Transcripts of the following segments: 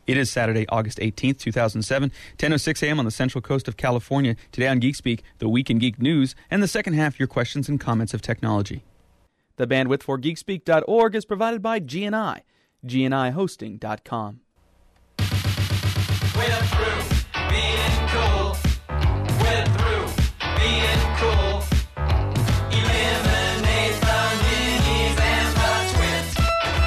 It is Saturday, August 18th, 2007, 10:06 a.m. on the Central Coast of California. Today on Geek Speak, the Week in Geek News, and the second half, your questions and comments of technology. The bandwidth for geekspeak.org is provided by GNI, GNIHosting.com. We're through being cool. We're through being cool. Eliminate the minis and the twins.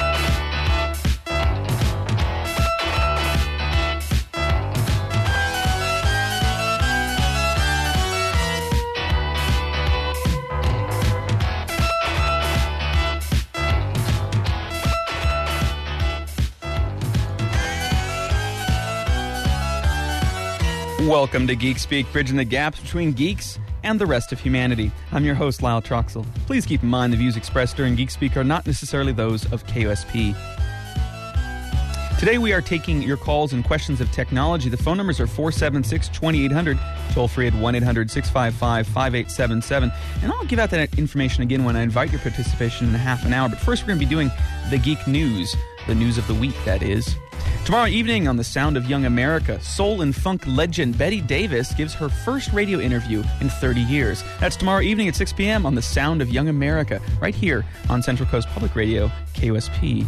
Welcome to Geek Speak, bridging the gaps between geeks and the rest of humanity. I'm your host, Lyle Troxel. Please keep in mind the views expressed during Geek Speak are not necessarily those of KOSP. Today we are taking your calls and questions of technology. The phone numbers are 476-2800, toll free at 1-800-655-5877. And I'll give out that information again when I invite your participation in a half an hour. But first we're going to be doing the Geek News, the news of the week, that is. Tomorrow evening on The Sound of Young America, soul and funk legend Betty Davis gives her first radio interview in 30 years. That's tomorrow evening at 6 p.m. on The Sound of Young America, right here on Central Coast Public Radio, KOSP.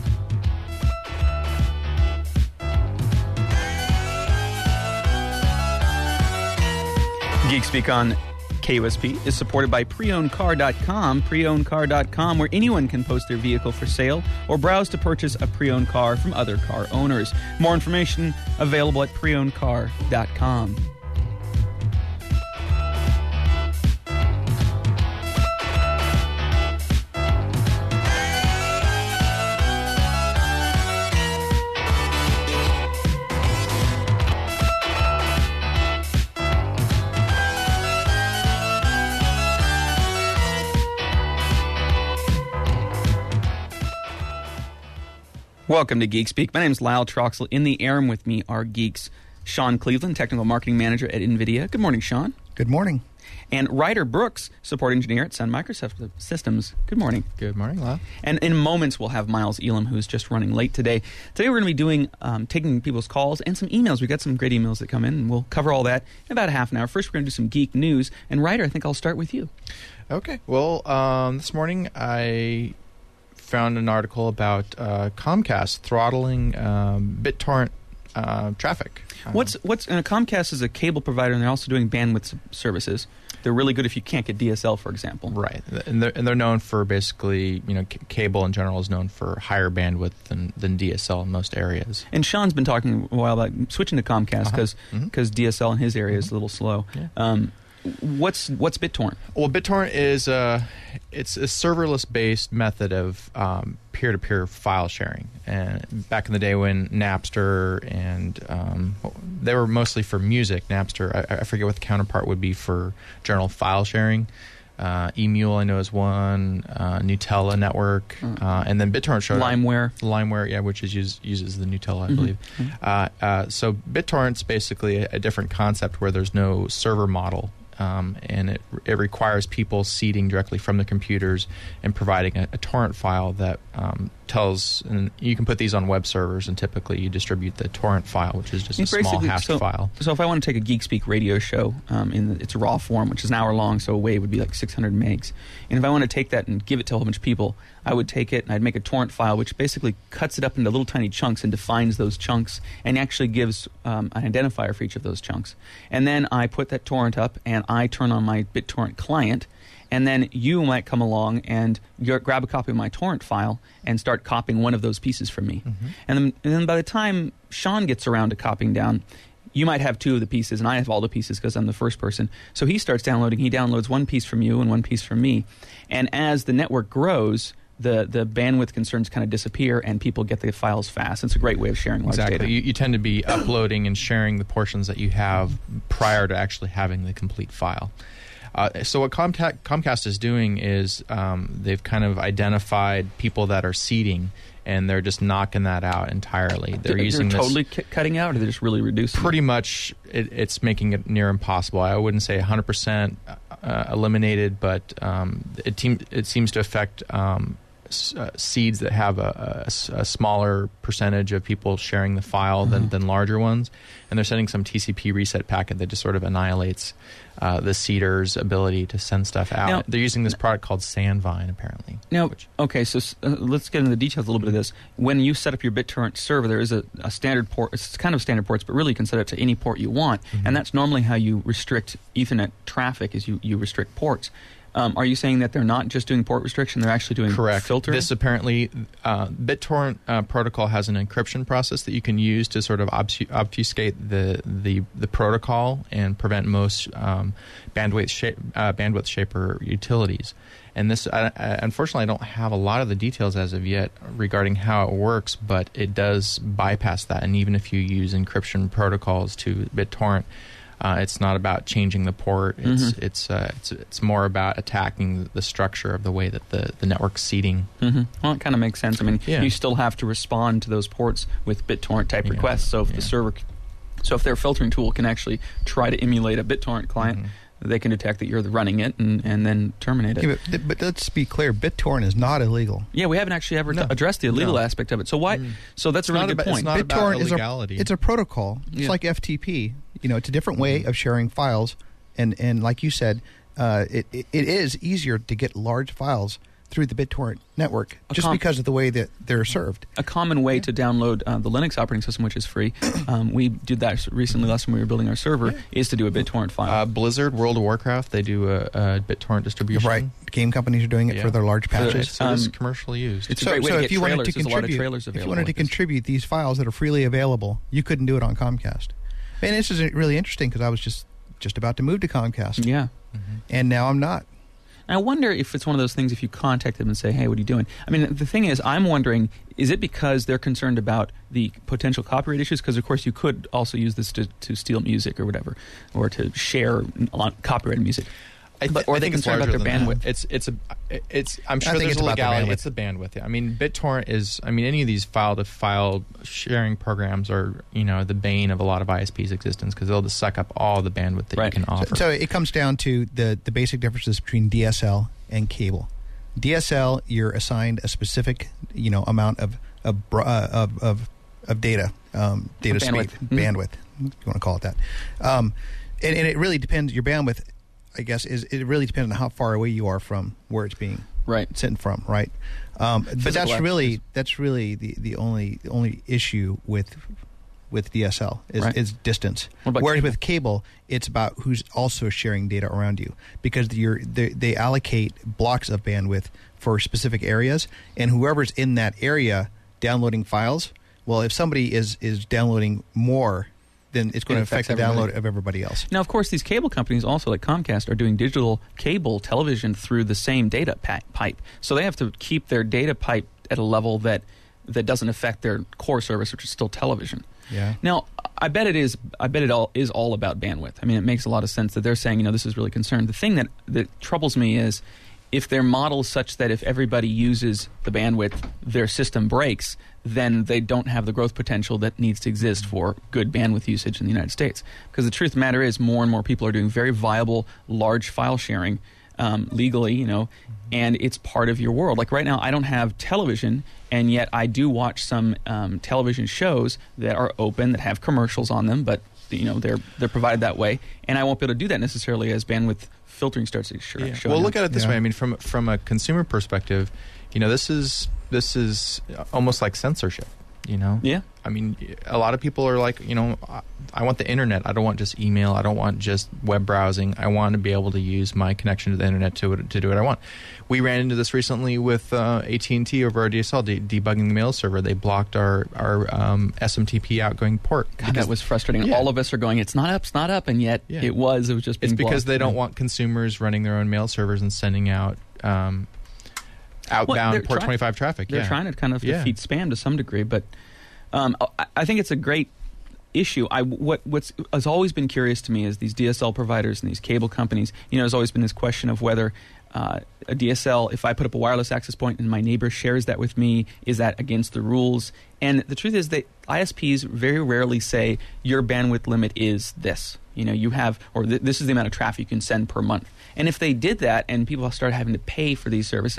Geek Speak on KOSP is supported by PreOwnedCar.com, PreOwnedCar.com, where anyone can post their vehicle for sale or browse to purchase a pre-owned car from other car owners. More information available at PreOwnedCar.com. Welcome to Geek Speak. My name is Lyle Troxel. In the air with me are geeks Sean Cleveland, Technical Marketing Manager at NVIDIA. Good morning, Sean. Good morning. And Ryder Brooks, Support Engineer at Sun Microsoft Systems. Good morning. Good morning, Lyle. And in moments, we'll have Miles Elam, who's just running late today. Today, we're going to be doing taking people's calls and some emails. We've got some great emails that come in, and we'll cover all that in about a half an hour. First, we're going to do some geek news. And Ryder, I think I'll start with you. Okay. Well, this morning, I found an article about Comcast throttling BitTorrent traffic. Comcast is a cable provider, and they're also doing bandwidth services. They're really good if you can't get DSL, for example. Right, and they're known for basically, cable in general is known for higher bandwidth than DSL in most areas. And Sean's been talking a while about switching to Comcast because DSL in his area is a little slow. Yeah. What's BitTorrent? Well, BitTorrent is it's a serverless-based method of peer-to-peer file sharing. And back in the day when Napster and they were mostly for music. Napster, I forget what the counterpart would be for general file sharing. eMule, I know, is one. Gnutella Network, and then BitTorrent showed LimeWare, yeah, which uses the Gnutella, I believe. So BitTorrent's basically a different concept where there's no server model. And it requires people seeding directly from the computers and providing a torrent file that tells, and you can put these on web servers, and typically you distribute the torrent file, which is just a small hashed file. So if I want to take a Geek Speak radio show in its raw form, which is an hour long, so a wave would be like 600 megs, and if I want to take that and give it to a whole bunch of people, I would take it and I'd make a torrent file, which basically cuts it up into little tiny chunks and defines those chunks and actually gives an identifier for each of those chunks. And then I put that torrent up and I turn on my BitTorrent client, and then you might come along and grab a copy of my torrent file and start copying one of those pieces from me. And then by the time Sean gets around to copying down, you might have two of the pieces, and I have all the pieces because I'm the first person. So he starts downloading. He downloads one piece from you and one piece from me. And as the network grows, the bandwidth concerns kind of disappear, and people get the files fast. It's a great way of sharing large data. Exactly. You tend to be uploading and sharing the portions that you have prior to actually having the complete file. So what Comcast is doing is they've kind of identified people that are seeding, and they're just knocking that out entirely. They're totally cutting out, or they're just really reducing? Pretty much, it's making it near impossible. I wouldn't say 100% eliminated, but it seems to affect seeds that have a smaller percentage of people sharing the file than larger ones, and they're sending some TCP reset packet that just sort of annihilates the seeder's ability to send stuff out. Now, they're using this product called Sandvine, apparently. Now, okay, so let's get into the details a little bit of this. When you set up your BitTorrent server, there is a standard port. It's kind of standard ports, but really you can set it to any port you want, and that's normally how you restrict Ethernet traffic, is you restrict ports. Are you saying that they're not just doing port restriction, they're actually doing Correct. filtering? This apparently, BitTorrent protocol has an encryption process that you can use to sort of obfuscate the protocol and prevent most bandwidth shaper utilities. And this, unfortunately, I don't have a lot of the details as of yet regarding how it works, but it does bypass that. And even if you use encryption protocols to BitTorrent, it's not about changing the port. It's more about attacking the structure of the way that the network's seeding. Well, it kind of makes sense. I mean, you still have to respond to those ports with BitTorrent type requests. So if the server, if their filtering tool can actually try to emulate a BitTorrent client, they can detect that you're running it and then terminate it. Yeah, but let's be clear, BitTorrent is not illegal. Yeah, we haven't actually ever addressed the illegal aspect of it. So why? So that's a really good point. It's not about illegality. It's a protocol. It's like FTP. It's a different way of sharing files, and like you said, it is easier to get large files through the BitTorrent network just because of the way that they're served. A common way to download the Linux operating system, which is free, we did that recently last time we were building our server, is to do a BitTorrent file. Blizzard, World of Warcraft, they do a BitTorrent distribution. Right. Game companies are doing it for their large patches. So it's commercially used. It's a great way to get trailers. There's a lot of trailers available. If you wanted to contribute these files that are freely available, you couldn't do it on Comcast. And this is really interesting because I was just about to move to Comcast. Yeah. And now I'm not. I wonder if it's one of those things if you contact them and say, hey, what are you doing? I mean, the thing is, I'm wondering, is it because they're concerned about the potential copyright issues? Because, of course, you could also use this to steal music or whatever, or to share copyrighted music. Or are they concerned about their bandwidth? I'm sure there's a legality. It's the bandwidth. Yeah. I mean, BitTorrent is. I mean, any of these file-to-file sharing programs are, the bane of a lot of ISPs' existence because they'll just suck up all the bandwidth that you can offer. So it comes down to the basic differences between DSL and cable. DSL, you're assigned a specific, amount of data, data speed, bandwidth. If you want to call it that, and it really depends. Your bandwidth, I guess, it really depends on how far away you are from where it's being sent from, right? But that's really the only issue with DSL is distance. Whereas with cable, it's about who's also sharing data around you because they allocate blocks of bandwidth for specific areas, and whoever's in that area downloading files. Well, if somebody is downloading more, then it's going to affect the download of everybody else. Now, of course, these cable companies also, like Comcast, are doing digital cable television through the same data pipe. So they have to keep their data pipe at a level that doesn't affect their core service, which is still television. Yeah. Now, I bet it all is all about bandwidth. I mean, it makes a lot of sense that they're saying, this is really concerned. The thing that troubles me is if their model is such that if everybody uses the bandwidth, their system breaks, then they don't have the growth potential that needs to exist for good bandwidth usage in the United States. Because the truth of the matter is more and more people are doing very viable, large file sharing legally, and it's part of your world. Like right now, I don't have television, and yet I do watch some television shows that are open, that have commercials on them, but they're provided that way, and I won't be able to do that necessarily as bandwidth filtering starts to show. Well, look at it this way. I mean, from a consumer perspective, this is almost like censorship. Yeah. I mean, a lot of people are like, I want the internet. I don't want just email. I don't want just web browsing. I want to be able to use my connection to the internet to do what I want. We ran into this recently with AT&T over our DSL debugging the mail server. They blocked our SMTP outgoing port. God, that was frustrating. Yeah. All of us are going, it's not up, and yet it was just being blocked. It's because they don't want want consumers running their own mail servers and sending out outbound port 25 traffic. They're trying to kind of defeat spam to some degree, but I think it's a great issue. What's has always been curious to me is these DSL providers and these cable companies. There's always been this question of whether a DSL, if I put up a wireless access point and my neighbor shares that with me, is that against the rules? And the truth is that ISPs very rarely say your bandwidth limit is this. You have, or this is the amount of traffic you can send per month. And if they did that and people started having to pay for these services,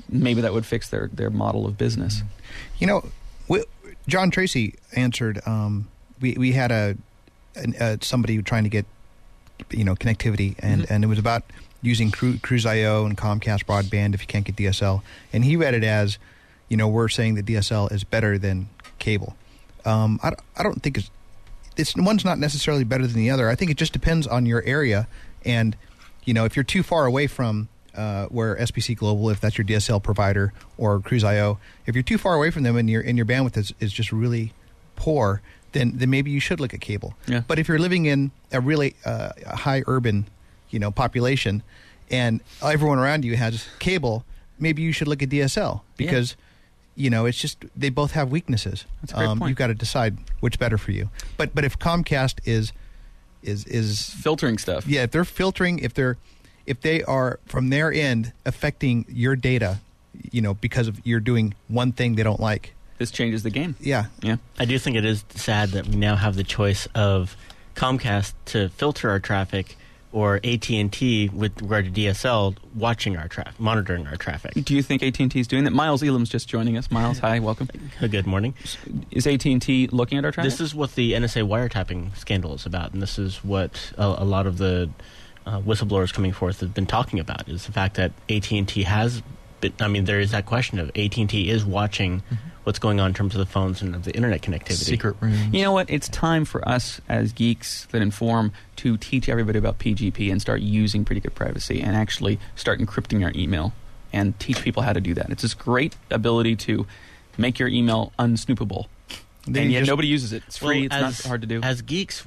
maybe that would fix their model of business. You know, John Tracy answered. We had somebody trying to get connectivity, and it was about using Cruise.io and Comcast broadband if you can't get DSL, and he read it as, we're saying that DSL is better than cable. I don't think it's one's not necessarily better than the other. I think it just depends on your area, and if you're too far away from where SBC Global, if that's your DSL provider, or Cruise.io, if you're too far away from them and your bandwidth is just really poor, then maybe you should look at cable. Yeah. But if you're living in a really high urban population and everyone around you has cable, maybe you should look at DSL because it's just they both have weaknesses. That's a great point. You've got to decide which better for you. But if Comcast is filtering stuff, if they're filtering, if they are from their end affecting your data, because of you're doing one thing they don't like, this changes the game. Yeah. I do think it is sad that we now have the choice of Comcast to filter our traffic, or AT&T with regard to DSL watching our traffic, monitoring our traffic. Do you think AT&T is doing that? Miles Elam's just joining us. Miles, hi, welcome. Good morning. Is AT&T looking at our traffic? This is what the NSA wiretapping scandal is about, and this is what a lot of the whistleblowers coming forth have been talking about, is the fact that AT&T has been, there is that question of AT&T is watching what's going on in terms of the phones and of the internet connectivity. Secret rooms. You know what? It's time for us as geeks that inform to teach everybody about PGP and start using pretty good privacy and actually start encrypting our email and teach people how to do that. It's this great ability to make your email unsnoopable. And yet nobody uses it. It's free. It's not hard to do. As geeks,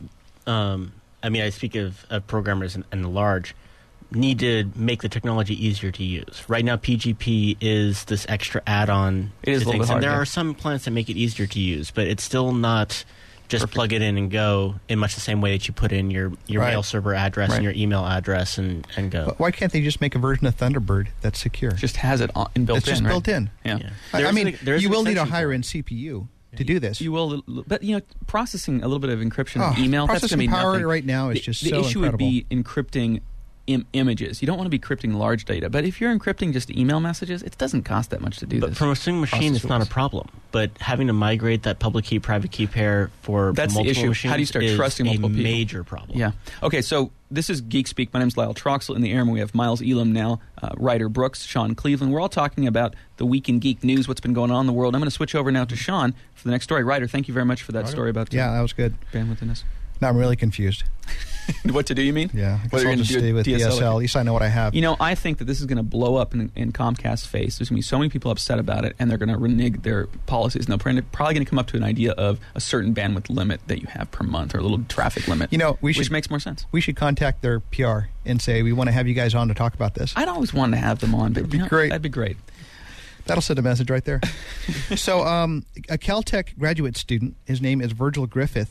I speak of programmers and large, need to make the technology easier to use. Right now, PGP is this extra add-on. It is a little bit hard. And there are some plans that make it easier to use, but it's still not just plug it in and go in much the same way that you put in your mail server address and your email address and go. But why can't they just make a version of Thunderbird that's secure? Just has it built in. It's just built in. Yeah. You will need a higher-end CPU to do this. You will, but processing a little bit of encryption of email, that's going to be power nothing. Right now is just so incredible. The issue incredible. would be encrypting images. You don't want to be encrypting large data, but if you're encrypting just email messages, it doesn't cost that much to do this. But from a single machine, it's not a problem. But having to migrate that public key, private key pair for multiple machines, how do you start trusting multiple people? Major problem. Yeah. Okay, so this is Geek Speak. My name is Lyle Troxel. In the air, and we have Miles Elam now, Ryder Brooks, Sean Cleveland. We're all talking about the week in geek news, what's been going on in the world. I'm going to switch over now to Sean for the next story. Ryder, thank you very much for that story about that was good. Bandwidth in this. Now I'm really confused. What to do, you mean? Yeah. I guess I'll just stay with DSL. At least I know what I have. I think that this is going to blow up in Comcast's face. There's going to be so many people upset about it, and they're going to renege their policies. And they're probably going to come up to an idea of a certain bandwidth limit that you have per month, or a little traffic limit, which makes more sense. We should contact their PR and say, we want to have you guys on to talk about this. I'd always wanted to have them on. That'd be great. That'd be great. That'll send a message right there. So a Caltech graduate student, his name is Virgil Griffith,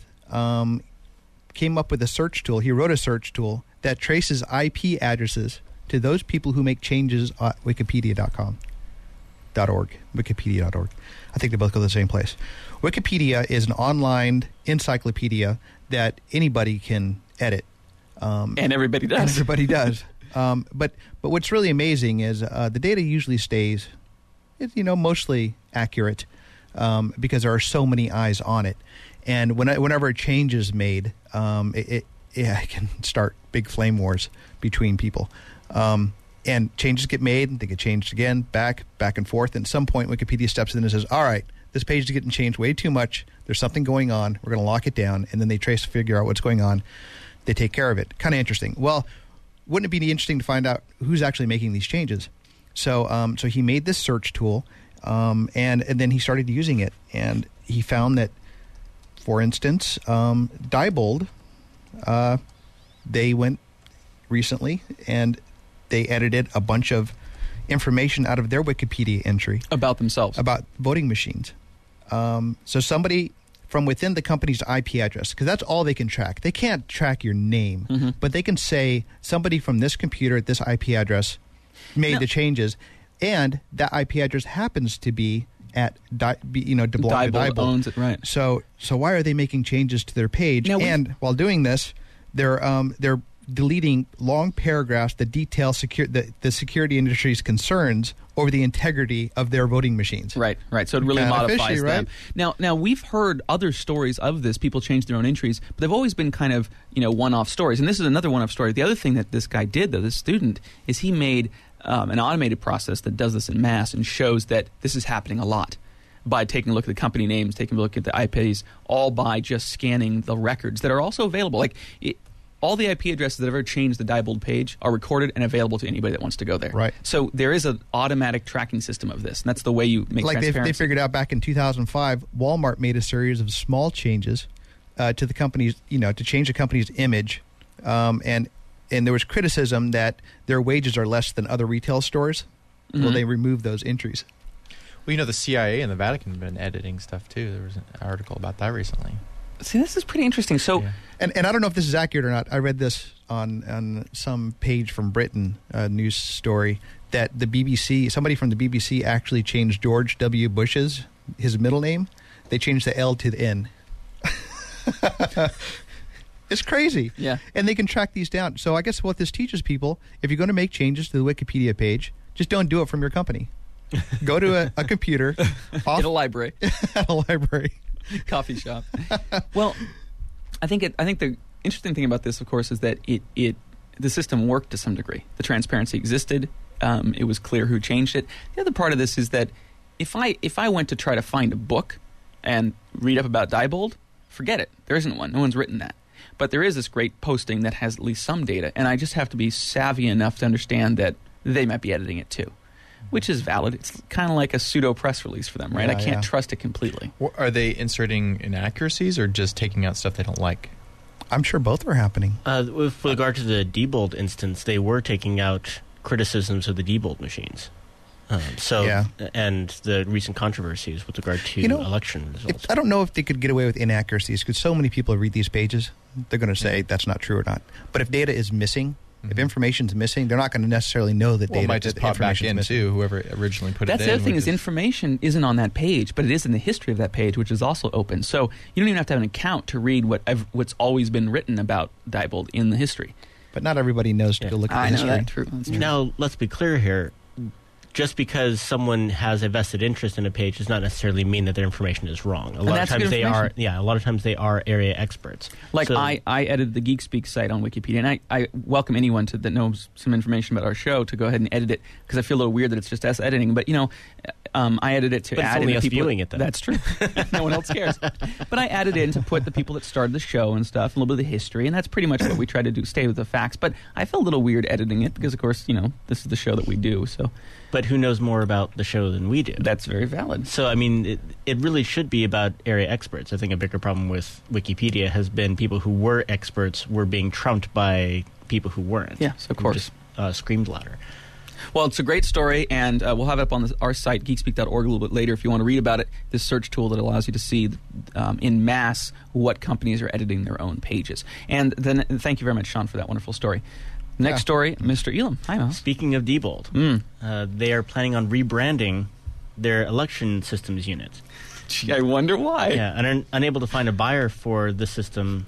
came up with a search tool. He wrote a search tool that traces IP addresses to those people who make changes at Wikipedia.org. Wikipedia.org. I think they both go to the same place. Wikipedia is an online encyclopedia that anybody can edit. And everybody does. And everybody does. But what's really amazing is the data usually stays, mostly accurate because there are so many eyes on it. And whenever a change is made, it can start big flame wars between people. And changes get made, they get changed again, back and forth. And at some point, Wikipedia steps in and says, all right, this page is getting changed way too much. There's something going on. We're going to lock it down. And then they figure out what's going on. They take care of it. Kind of interesting. Well, wouldn't it be interesting to find out who's actually making these changes? So he made this search tool, and then he started using it. And he found that, for instance, Diebold, they went recently and they edited a bunch of information out of their Wikipedia entry. About themselves. About voting machines. So somebody from within the company's IP address, because that's all they can track. They can't track your name, but they can say somebody from this computer at this IP address made the changes, and that IP address happens to be at Diebold owns it, right? So why are they making changes to their page? While doing this, they're deleting long paragraphs that detail the security industry's concerns over the integrity of their voting machines. Right. So it really modifies them. Right? Now we've heard other stories of this. People change their own entries, but they've always been kind of one-off stories. And this is another one-off story. The other thing that this guy did, though, this student, is he made an automated process that does this en masse and shows that this is happening a lot by taking a look at the company names, taking a look at the IPs, all by just scanning the records that are also available. All the IP addresses that have ever changed the Diebold page are recorded and available to anybody that wants to go there. Right. So there is an automatic tracking system of this, and that's the way you make transparency. They figured out back in 2005, Walmart made a series of small changes to the company's, to change the company's image, and there was criticism that their wages are less than other retail stores. Mm-hmm. Well, they removed those entries. Well, the CIA and the Vatican have been editing stuff too. There was an article about that recently. See, this is pretty interesting. So, and I don't know if this is accurate or not. I read this on some page from Britain, a news story, that the BBC, somebody from the BBC actually changed George W. Bush's, his middle name. They changed the L to the N. It's crazy. Yeah. And they can track these down. So I guess what this teaches people, if you're going to make changes to the Wikipedia page, just don't do it from your company. Go to a computer. At a library. At a library. Coffee shop. Well, I think the interesting thing about this, of course, is that the system worked to some degree. The transparency existed. It was clear who changed it. The other part of this is that if I went to try to find a book and read up about Diebold, forget it. There isn't one. No one's written that. But there is this great posting that has at least some data, and I just have to be savvy enough to understand that they might be editing it too. Which is valid. It's kind of like a pseudo press release for them, right? Yeah, I can't trust it completely. Are they inserting inaccuracies or just taking out stuff they don't like? I'm sure both are happening. With regard to the Diebold instance, they were taking out criticisms of the Diebold machines. And the recent controversies with regard to election results. I don't know if they could get away with inaccuracies because so many people read these pages. They're going to say that's not true or not. But if data is missing, if information's missing, they're not going to necessarily know that data might just pop back in too, whoever originally put it in. That's the other thing is information isn't on that page, but it is in the history of that page, which is also open. So you don't even have to have an account to read what's always been written about Diebold in the history. But not everybody knows to go look at the history. That's true. Now, let's be clear here. Just because someone has a vested interest in a page does not necessarily mean that their information is wrong. A lot of times they are area experts. Like I edited the GeekSpeak site on Wikipedia, and I welcome anyone that knows some information about our show to go ahead and edit it because I feel a little weird that it's just us editing. But I edited it to add in the us people viewing it. Then. That's true. No one else cares. But I added in to put the people that started the show and stuff, a little bit of the history, and that's pretty much what we try to do. Stay with the facts. But I felt a little weird editing it because, of course, this is the show that we do. So. But who knows more about the show than we do? That's very valid. So, I mean, it really should be about area experts. I think a bigger problem with Wikipedia has been people who were experts were being trumped by people who weren't. Yes, of course. Just screamed louder. Well, it's a great story, and we'll have it up on our site, geekspeak.org, a little bit later if you want to read about it. This search tool that allows you to see in mass what companies are editing their own pages. And then thank you very much, Sean, for that wonderful story. Next story, Mr. Elam. Hi, Miles. Speaking of Diebold, they are planning on rebranding their election systems unit. Gee, I wonder why. Yeah, and unable to find a buyer for the system,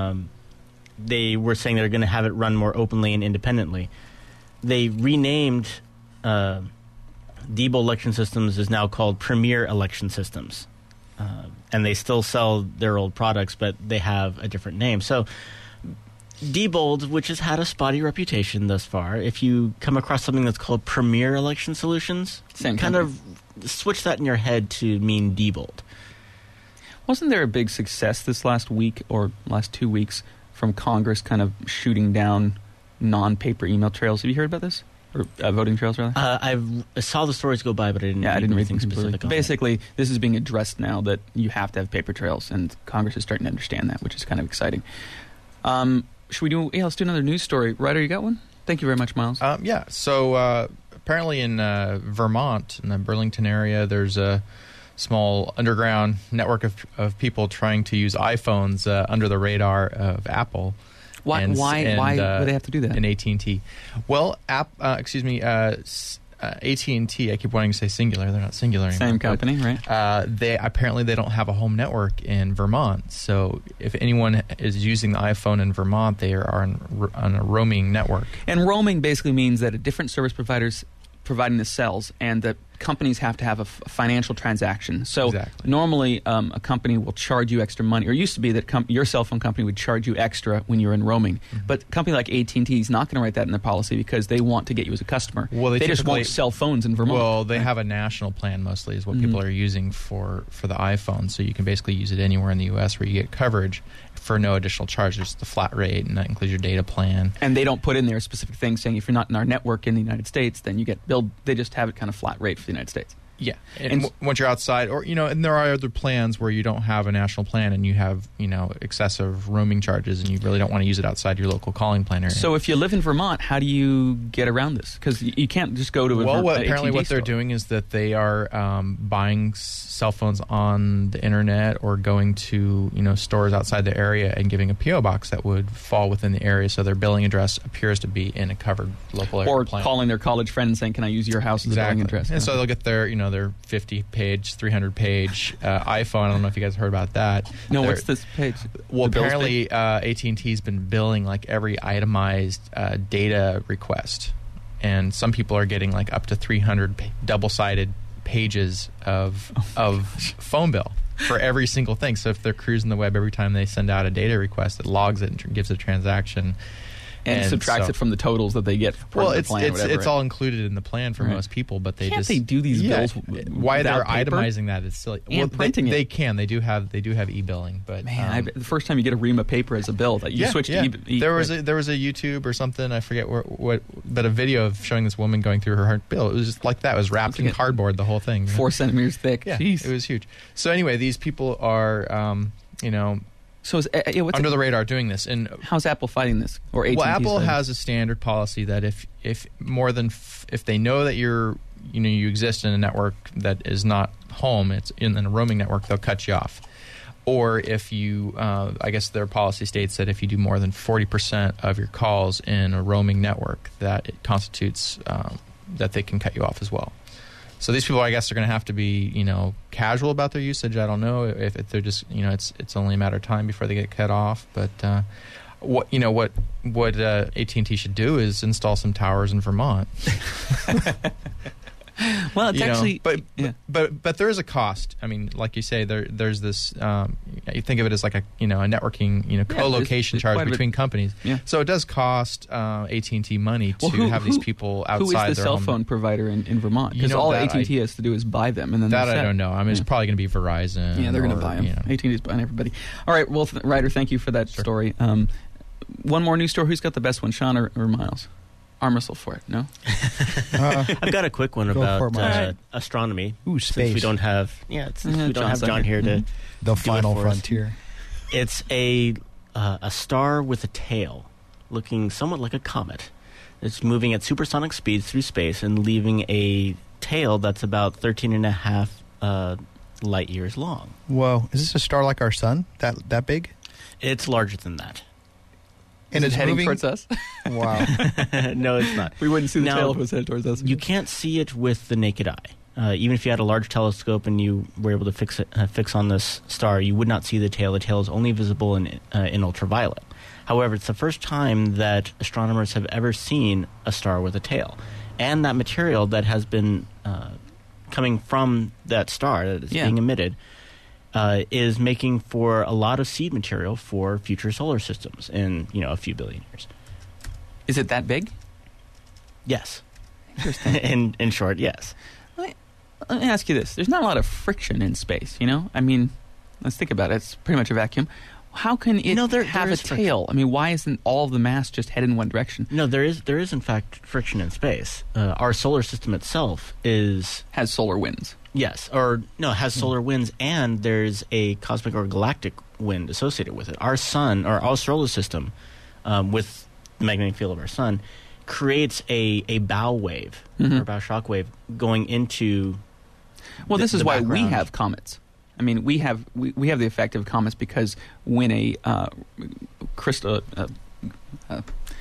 they were saying they're going to have it run more openly and independently. They renamed Diebold Election Systems is now called Premier Election Systems. And they still sell their old products, but they have a different name. So Diebold, which has had a spotty reputation thus far, if you come across something that's called Premier Election Solutions, kind of switch that in your head to mean Diebold. Wasn't there a big success this last week or last 2 weeks from Congress kind of shooting down non-paper email trails? Have you heard about this? Or voting trails, rather? I saw the stories go by, but I didn't read anything specific on it. Basically, this is being addressed now that you have to have paper trails, and Congress is starting to understand that, which is kind of exciting. Should we do? Yeah, let's do another news story. Ryder, you got one? Thank you very much, Miles. Yeah. So apparently in Vermont, in the Burlington area, there's a small underground network of people trying to use iPhones under the radar of Apple. Why would they have to do that? In AT&T. Well, AT&T, I keep wanting to say Singular. They're not Singular anymore. Same company, right? They don't have a home network in Vermont. So if anyone is using the iPhone in Vermont, they are on a roaming network. And roaming basically means that a different service provider's providing the cells, and the companies have to have a financial transaction. So exactly. Normally a company will charge you extra money, or it used to be that your cell phone company would charge you extra when you're in roaming. Mm-hmm. But a company like AT&T is not going to write that in their policy because they want to get you as a customer. Well, they just won't sell phones in Vermont. Well, they have a national plan mostly is what people are using for the iPhone. So you can basically use it anywhere in the U.S. where you get coverage for no additional charge. There's the flat rate, and that includes your data plan. And they don't put in there specific things saying if you're not in our network in the United States, then you get billed. They just have it kind of flat rate for the United States. Yeah, and once you're outside, or and there are other plans where you don't have a national plan and you have excessive roaming charges, and you really don't want to use it outside your local calling plan area. So if you live in Vermont, how do you get around this? Because you can't just go to apparently what they're store. doing is that they are buying cell phones on the internet or going to stores outside the area and giving a PO box that would fall within the area, so their billing address appears to be in a covered local area. Or plan. calling their college friend and saying, "Can I use your house as a billing address?" And so they'll get their 50-page, 300-page iPhone. I don't know if you guys heard about that. No, what's this page? Well, apparently AT&T's been billing like every itemized data request, and some people are getting like up to 300 double-sided pages of phone bill for every single thing. So if they're cruising the web every time they send out a data request, it logs it and gives a transaction. And subtracts it from the totals that they get for the plan. It's all included in the plan for most people, but they Can't they do these bills? Why they're itemizing that is silly. And printing they can. They do have e-billing, but man, the first time you get a ream of paper as a bill, that you switch to there was a YouTube or something, I forget what, but a video of showing this woman going through her bill. It was just like that. It was wrapped in cardboard, the whole thing. 4 centimeters thick. Yeah, Jeez. It was huge. So anyway, these people are So what's under the radar doing this. And how's Apple fighting this? Or AT&T? Well, Apple has a standard policy that if they know that you exist in a network that is not home, it's in a roaming network, they'll cut you off. Or if you, I guess their policy states that if you do more than 40% of your calls in a roaming network, that it constitutes that they can cut you off as well. So these people, I guess, are going to have to be, casual about their usage. I don't know if they're just, it's only a matter of time before they get cut off. But what AT&T should do is install some towers in Vermont. Well, it's actually, but there is a cost. I mean, like you say, there's this. You think of it as like a networking co-location charge between companies. Yeah. So it does cost AT&T money to have these people outside. Who is the their cell home phone provider in Vermont? Because all AT&T has to do is buy them, and then that I don't know. I mean, it's probably going to be Verizon. Yeah, they're going to buy them. AT&T's buying everybody. All right, well, Ryder, thank you for that story. One more news story. Who's got the best one, Sean or Miles? Arm wrestle for it, no? I've got a quick one about astronomy. Ooh, space. Since we don't have, we don't have John here to the final frontier. It's a star with a tail, looking somewhat like a comet. It's moving at supersonic speeds through space and leaving a tail that's about 13.5 light years long. Whoa! Is this a star like our sun? That big? It's larger than that. And it's heading moving towards us? Wow. No, it's not. We wouldn't see the tail if it was headed towards us. You can't see it with the naked eye. Even if you had a large telescope and you were able to fix on this star, you would not see the tail. The tail is only visible in ultraviolet. However, it's the first time that astronomers have ever seen a star with a tail. And that material that has been coming from that star that is being emitted is making for a lot of seed material for future solar systems in a few billion years. Is it that big? Yes. Interesting. in short, yes. Let me ask you this. There's not a lot of friction in space, I mean, let's think about it. It's pretty much a vacuum. How can it have a tail? I mean, why isn't all of the mass just head in one direction? No, there is in fact friction in space. Our solar system itself has solar winds. Yes, has solar winds, and there's a cosmic or galactic wind associated with it. Our sun, or our solar system, with the magnetic field of our sun, creates a bow wave, or bow shock wave, going into this is why we have comets. I mean, we have the effect of comets because when a crystal,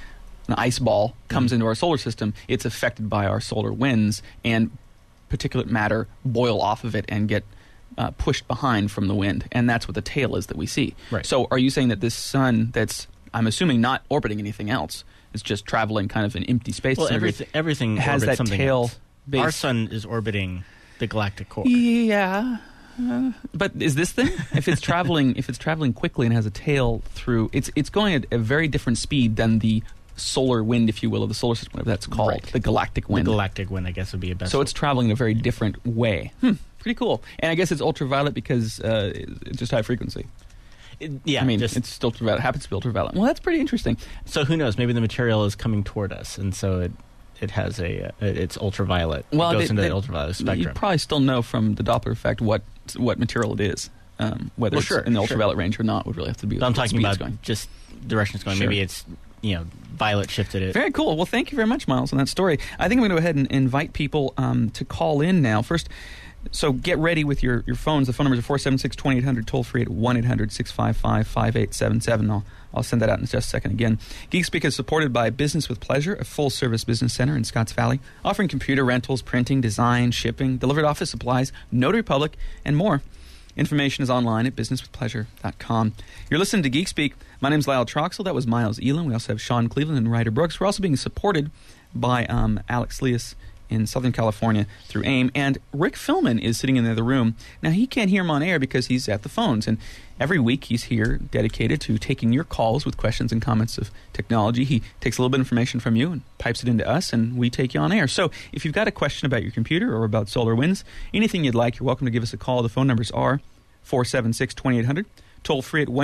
an ice ball comes into our solar system, it's affected by our solar winds, and particulate matter boil off of it and get pushed behind from the wind, and that's what the tail is that we see. Right. So are you saying that this sun that's, I'm assuming, not orbiting anything else, it's just traveling kind of in empty space? Well, everything has orbits that something tail else. base. Our sun is orbiting the galactic core. Yeah. But is this thing, if it's traveling quickly and has a tail through, it's going at a very different speed than the solar wind, if you will, of the solar system, whatever that's called, Right. the galactic wind. The galactic wind, I guess, would be a best. So it's traveling in a very different way. Pretty cool. And I guess it's ultraviolet because it's just high frequency. Yeah, I mean, just, it's still ultraviolet. It happens to be ultraviolet. Well, that's pretty interesting. so who knows? Maybe the material is coming toward us, and so it has it's ultraviolet. Well, it goes into the ultraviolet spectrum. You probably still know from the Doppler effect what material it is. Whether it's in the ultraviolet range or not would really have to be. But I'm talking about going. just direction it's going. Sure. Maybe it's violet shifted it. Very cool. Well, thank you very much, Miles, on that story. I think I'm going to go ahead and invite people to call in now. First, so get ready with your phones. The phone numbers are 476-2800, toll free at 1-800-655-5877. I'll send that out in just a second again. GeekSpeak is supported by Business with Pleasure, a full-service business center in Scotts Valley, offering computer rentals, printing, design, shipping, delivered office supplies, notary public, and more. Information is online at businesswithpleasure.com. You're listening to GeekSpeak. My name's Lyle Troxel. That was Miles Elam. We also have Sean Cleveland and Ryder Brooks. We're also being supported by Alex Leas in Southern California through AIM. And Rick Philman is sitting in the other room. Now, he can't hear him on air because he's at the phones. And every week he's here dedicated to taking your calls with questions and comments of technology. He takes a little bit of information from you and pipes it into us, and we take you on air. So if you've got a question about your computer or about solar winds, anything you'd like, you're welcome to give us a call. The phone numbers are 476-2800, toll free at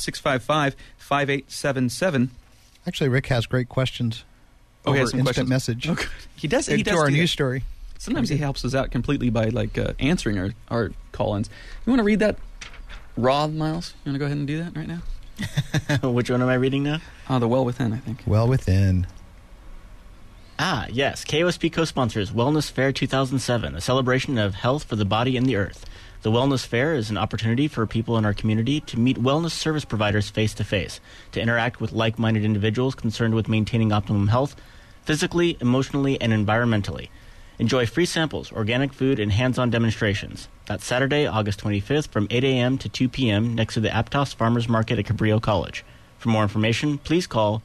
1-800-655-5877. Actually, Rick has great questions. Oh, he has some instant questions. message. Okay. He does to our news story. Sometimes he helps us out completely by answering our call-ins. You want to read that raw, Miles? You want to go ahead and do that right now? Which one am I reading now? The Well Within, I think. Well Within. Yes. KOSP co-sponsors Wellness Fair 2007, a celebration of health for the body and the earth. The Wellness Fair is an opportunity for people in our community to meet wellness service providers face-to-face, to interact with like-minded individuals concerned with maintaining optimum health, physically, emotionally, and environmentally. Enjoy free samples, organic food, and hands-on demonstrations. That's Saturday, August 25th from 8 a.m. to 2 p.m. next to the Aptos Farmers Market at Cabrillo College. For more information, please call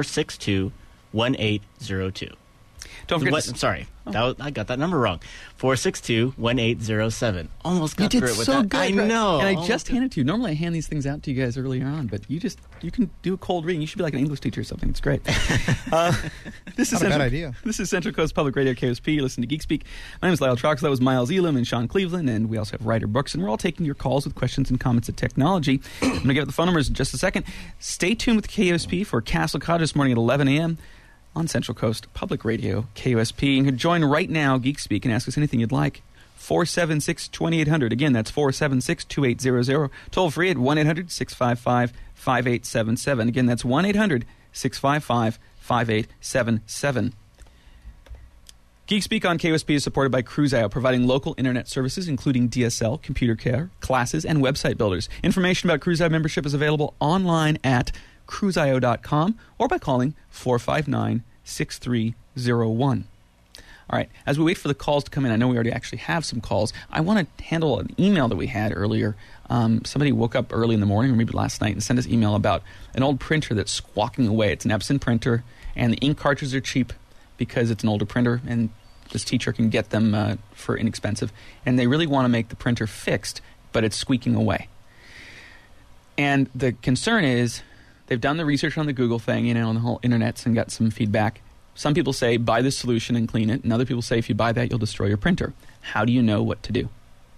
462-1802. Don't forget Sorry, I got that number wrong. 462-1807. Almost got you through did it with so that. good. I know. And I just handed it to you. Normally I hand these things out to you guys earlier on, but you can do a cold reading. You should be like an English teacher or something. It's great. This is Not a bad idea. This is Central Coast Public Radio, KOSP. You listen to GeekSpeak. My name is Lyle Troxel. That was Miles Elam and Sean Cleveland, and we also have Ryder Brooks, and we're all taking your calls with questions and comments of technology. I'm going to give out the phone numbers in just a second. Stay tuned with KOSP for Castle Cottage this morning at 11 a.m. on Central Coast Public Radio, KOSP. You can join right now, GeekSpeak, and ask us anything you'd like. 476-2800. Again, that's 476-2800. Toll free at 1-800-655-5877. Again, that's 1-800-655-5877. GeekSpeak on KOSP is supported by Cruise.io, providing local internet services including DSL, computer care, classes, and website builders. Information about Cruise.io membership is available online at cruiseio.com or by calling 459-6301. All right, as we wait for the calls to come in, I know we already actually have some calls. I want to handle an email that we had earlier. Somebody woke up early in the morning, or maybe last night, and sent us an email about an old printer that's squawking away. It's an Epson printer, and the ink cartridges are cheap because it's an older printer, and this teacher can get them for inexpensive. And they really want to make the printer fixed, but it's squeaking away. And the concern is they've done the research on the Google thing, on the whole internet, and got some feedback. Some people say, buy this solution and clean it. And other people say, if you buy that, you'll destroy your printer. How do you know what to do?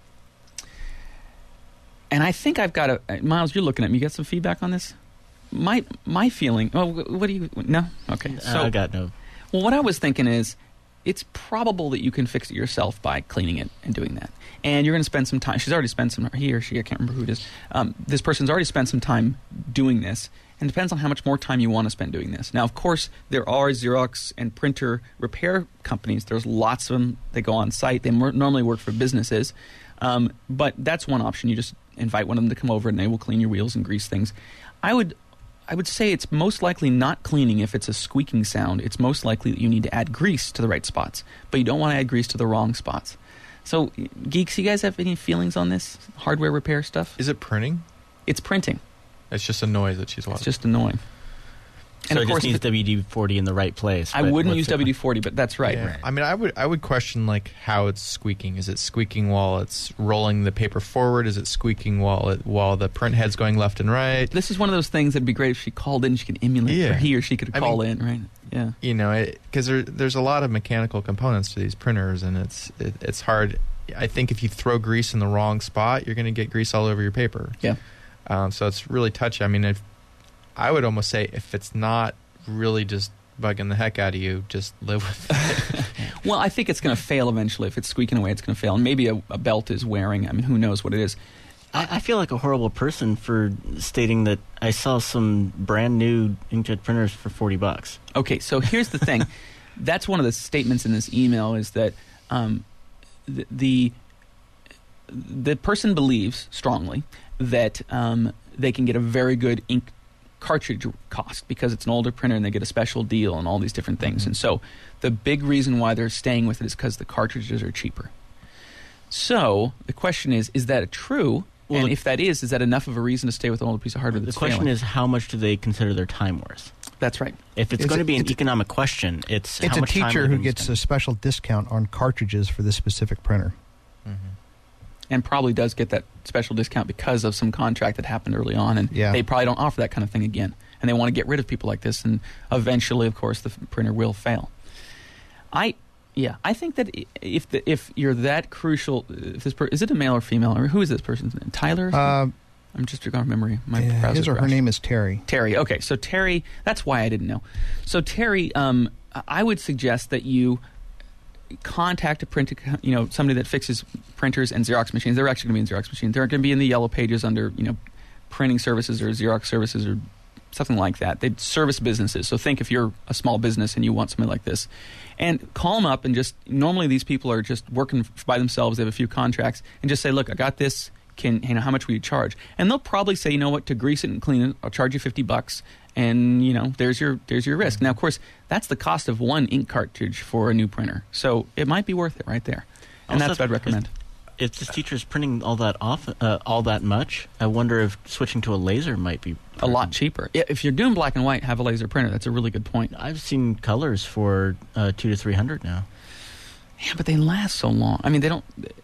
And I think I've got Miles, you're looking at me. You got some feedback on this? My feeling... Oh, what do you... No? Okay. So, I got no... Well, what I was thinking is, it's probable that you can fix it yourself by cleaning it and doing that. And you're going to spend some time... She's already spent some... He or she, I can't remember who it is. This person's already spent some time doing this. And it depends on how much more time you want to spend doing this. Now, of course, there are Xerox and printer repair companies. There's lots of them. They go on site. They normally work for businesses. But that's one option. You just invite one of them to come over, and they will clean your wheels and grease things. I would I would say it's most likely not cleaning if it's a squeaking sound. It's most likely that you need to add grease to the right spots, but you don't want to add grease to the wrong spots. So, geeks, you guys have any feelings on this hardware repair stuff? Is it printing? It's printing. It's just a noise that she's watching. It's just annoying. So and of course, it just needs WD-40 in the right place. I wouldn't use WD-40, but that's right. Yeah. I mean, I would question like how it's squeaking. Is it squeaking while it's rolling the paper forward? Is it squeaking while the print head's going left and right? This is one of those things that'd be great if she called in. She could emulate, or he or she could call in, right? Yeah. You know, because there's a lot of mechanical components to these printers, and it's hard. I think if you throw grease in the wrong spot, you're going to get grease all over your paper. Yeah. So it's really touchy. I mean, I would almost say if it's not really just bugging the heck out of you, just live with it. Well, I think it's going to fail eventually. If it's squeaking away, it's going to fail. And maybe a belt is wearing. I mean, who knows what it is. I feel like a horrible person for stating that I saw some brand new inkjet printers for $40. Okay, so here's the thing. That's one of the statements in this email is that the person believes strongly that they can get a very good ink cartridge cost because it's an older printer and they get a special deal and all these different things. And so the big reason why they're staying with it is because the cartridges are cheaper. So the question is that true? Well, and if that is that enough of a reason to stay with an older piece of hardware that's failing? The question is, how much do they consider their time worth? That's right. If it's going to be an economic question, it's how much time a teacher who gets a special discount on cartridges for this specific printer. And probably does get that special discount because of some contract that happened early on, and they probably don't offer that kind of thing again. And they want to get rid of people like this, and eventually, of course, the printer will fail. I think that if you're that crucial, if is it a male or female, or who is this person's name? Tyler? I'm just going from memory. My browser his or her name is Terry. Terry. Okay, so Terry. That's why I didn't know. So Terry, I would suggest that you contact a printer, somebody that fixes printers and Xerox machines. They're actually going to be in Xerox machines. They're going to be in the yellow pages under, printing services or Xerox services or something like that. They service businesses. So think if you're a small business and you want something like this. And call them up and normally these people are just working by themselves. They have a few contracts. And just say, look, I got this. How much will you charge? And they'll probably say, you know what, to grease it and clean it, I'll charge you $50. And, there's your risk. Now, of course, that's the cost of one ink cartridge for a new printer. So it might be worth it right there. And also, that's what I'd recommend. If this teacher is printing all that much, I wonder if switching to a laser might be a lot cheaper. Yeah, if you're doing black and white, have a laser printer. That's a really good point. I've seen colors for $200 to $300 now. Yeah, but they last so long. I mean, they don't.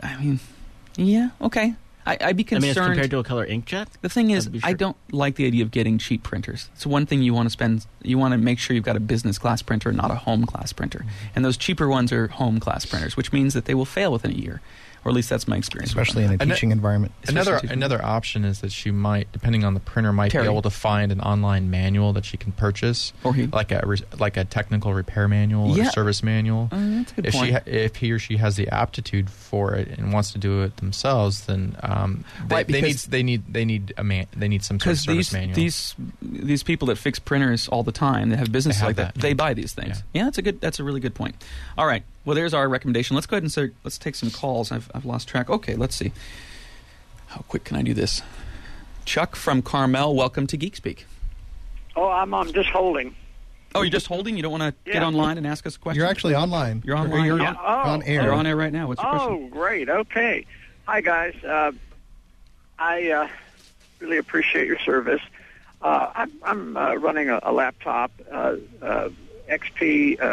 Yeah, okay. I'd be concerned. As compared to a color inkjet? The thing is, sure. I don't like the idea of getting cheap printers. It's one thing you want to spend. You want to make sure you've got a business class printer, not a home class printer. Mm-hmm. And those cheaper ones are home class printers, which means that they will fail within a year. Or at least that's my experience. Especially in a teaching environment. Another option is that she might, depending on the printer, be able to find an online manual that she can purchase, like a technical repair manual or a service manual. That's a good point. If he or she has the aptitude for it and wants to do it themselves, then they need some sort of service manual. These people that fix printers all the time, that have businesses like that, they buy these things. Yeah, that's a really good point. All right. Well, there's our recommendation. Let's go ahead and let's take some calls. I've lost track. Okay, let's see. How quick can I do this? Chuck from Carmel, welcome to Geek Speak. Oh, I'm just holding. Oh, you're just holding? You don't want to get online and ask us a question? You're actually online. You're online. You're on air. You're on air right now. What's your question? Oh, great. Okay. Hi, guys. I really appreciate your service. I'm running a laptop, XP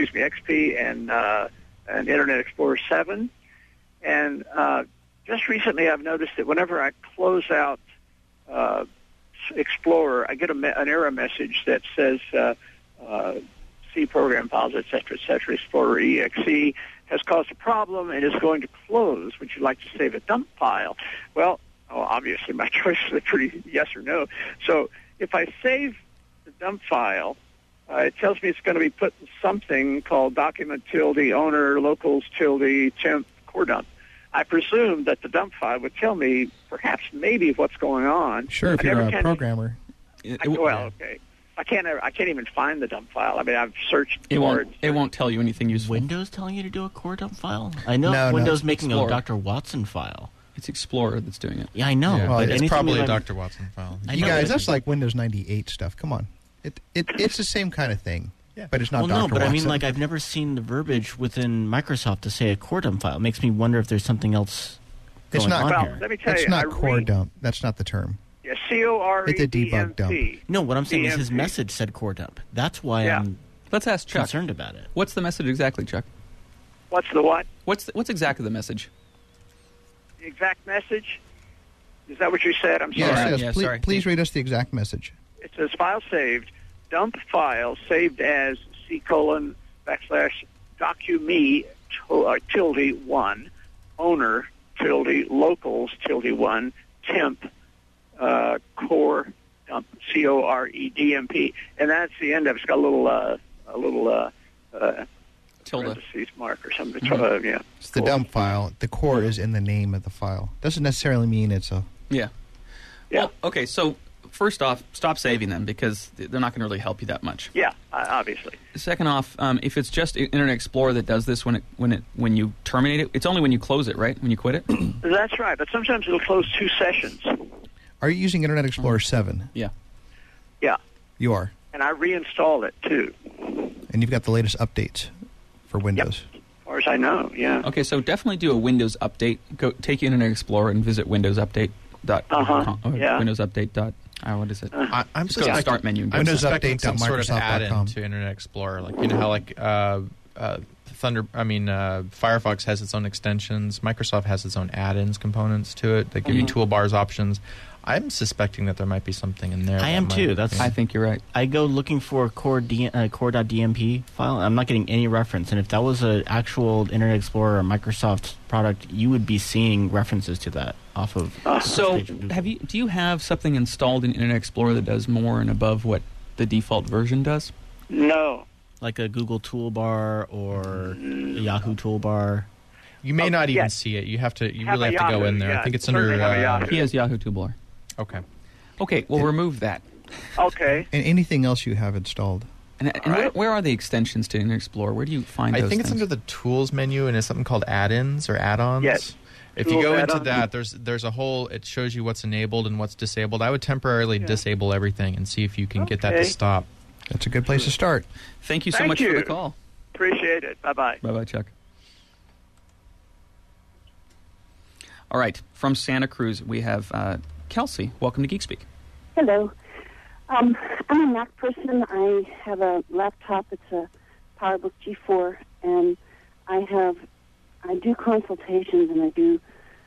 and Internet Explorer 7. And just recently I've noticed that whenever I close out Explorer, I get an error message that says C program files, et cetera, Explorer EXE has caused a problem and is going to close. Would you like to save a dump file? Well, obviously my choice is a pretty yes or no. So if I save the dump file, it tells me it's going to be put in something called document _owner locals _temp core dump. I presume that the dump file would tell me perhaps maybe what's going on. Sure, if you're a programmer. Okay. I can't even find the dump file. I mean, I've searched for it. It won't tell you anything useful. Windows telling you to do a core dump file? I know Windows making Explorer. A Dr. Watson file. It's Explorer that's doing it. Yeah, I know. Yeah, Well, but it's anything probably a like- Dr. Watson file. I You know, guys, but- that's like Windows 98 stuff. Come on. It's the same kind of thing. Yeah. But it's not Well, Dr. no, but I mean, Watson. like, I've never seen the verbiage within Microsoft to say a core dump file. It makes me wonder if there's something else It's going not- on Well, here. let me tell It's you, not I core read- dump. That's not the term. Yeah, COREDMP. It's a debug dump. No, what I'm saying is his DMP. message said core dump. That's why Yeah. I'm Let's ask Chuck. concerned about it. What's the message exactly, Chuck? What's the what? What's exactly the message? The exact message? Is that what you said? I'm sorry. Yes, Yeah, please, sorry. please read us the exact message. It says file saved, dump file saved as C:\\documi tilde 1 owner tilde locals tilde 1 temp core dump COREDMP, and that's the end of it. It's got a little Tilde. parentheses mark or something. Yeah, It's the dump file. The core is in the name of the file. Doesn't necessarily mean it's a... Yeah. Yeah. Well, okay, so first off, stop saving them because they're not going to really help you that much. Yeah, obviously. Second off, if it's just Internet Explorer that does this when you terminate it, it's only when you close it, right? When you quit it? That's right, but sometimes it'll close 2 sessions. Are you using Internet Explorer 7? Yeah. Yeah, You are. and I reinstalled it too, And you've got the latest updates for Windows. as far as I know. Yeah. Okay, so definitely do a Windows update. Go take Internet Explorer and visit windowsupdate.com. Yeah. Windows Update. What is it? I'm Just go to the start menu. And go. I'm Windows suspecting Update some sort of Microsoft.com. add-in to Internet Explorer, like you know how like Firefox has its own extensions. Microsoft has its own add-ins components to it that give you toolbars options. I'm suspecting that there might be something in there. I that am might- too. That's I think you're right. I go looking for a core.dmp file. I'm not getting any reference. And if that was an actual Internet Explorer or Microsoft product, you would be seeing references to that off of. So, page of Google. do you have something installed in Internet Explorer that does more and above what the default version does? No. like a Google toolbar or a Yahoo toolbar? You may not even yes. see it. You have to. You Have really a have to go Yahoo, in there. yeah. I think it's Certainly under. have a Yahoo. He has Yahoo toolbar. Okay. Okay, well, remove that. Okay. And anything else you have installed. And right. where are the extensions to Internet Explorer? Where do you find those I think it's things? under the tools menu, and it's something called add-ins or add-ons. Yes. If Tools, you go into add-ons. that, there's a whole. It shows you what's enabled and what's disabled. I would temporarily disable everything and see if you can get that to Okay. stop. That's a good place to start. Thank you so Thank much for you. the call. Appreciate it. Bye-bye. Bye-bye, Chuck. All right, from Santa Cruz, we have Kelsey. Welcome to Geek Speak. Hello. I'm a Mac person. I have a laptop. It's a PowerBook G4, and I do consultations, and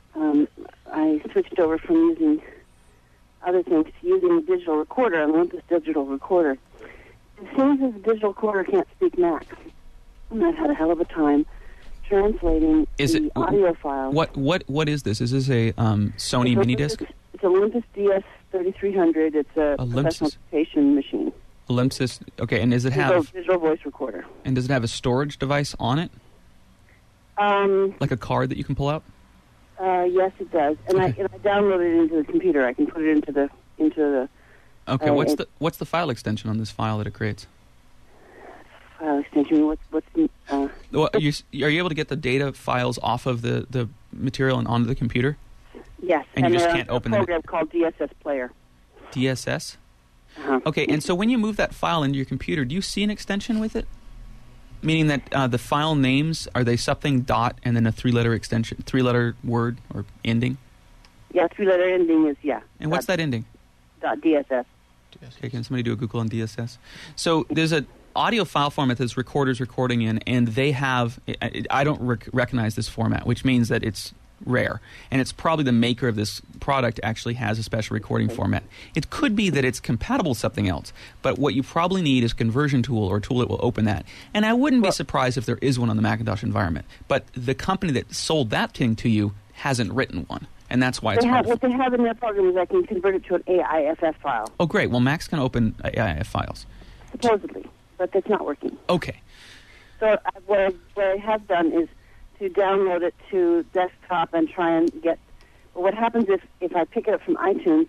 I switched over from using other things to using a digital recorder, an Olympus digital recorder. It seems as a digital recorder can't speak Mac, and I've had a hell of a time translating the audio file. What is this? Is this a Sony mini disc? It's Olympus DS3300. It's a Olympus. professional dictation machine. Olympus. Okay, and does it Digital voice recorder. And does it have a storage device on it, like a card that you can pull out? Yes, it does. And Okay. I downloaded it into the computer. I can put it into the. Okay, what's the file extension on this file that it creates? File extension. What's Well, are you able to get the data files off of the material and onto the computer? yes, And you just there's can't open them. a program called DSS Player. DSS. Uh-huh. Okay, and so when you move that file into your computer, do you see an extension with it? Meaning that the file names, are they something dot and then a three-letter extension, three-letter word or ending? Yeah, three-letter ending is And what's that ending? .DSS. Okay, can somebody do a Google on DSS? So there's an audio file format that recorders recording in, and they have, I don't recognize this format, which means that it's rare. And it's probably the maker of this product actually has a special recording format. It could be that it's compatible with something else, but what you probably need is a conversion tool or a tool that will open that. And I wouldn't be surprised if there is one on the Macintosh environment. But the company that sold that thing to you hasn't written one. And that's why it's hard. What they have in their program is I can convert it to an AIFF file, Oh, great. Well, Macs can open AIF files. supposedly, but that's not working. Okay. So what I have done is to download it to desktop and try and get. But what happens if I pick it up from iTunes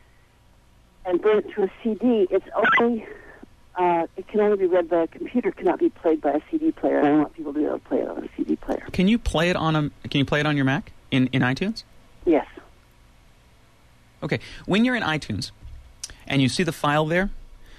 and bring it to a CD? It's only it can only be read by a computer. Cannot be played by a CD player. And I don't want people to be able to play it on a CD player. Can you play it on your Mac in iTunes? Yes. Okay. When you're in iTunes and you see the file there,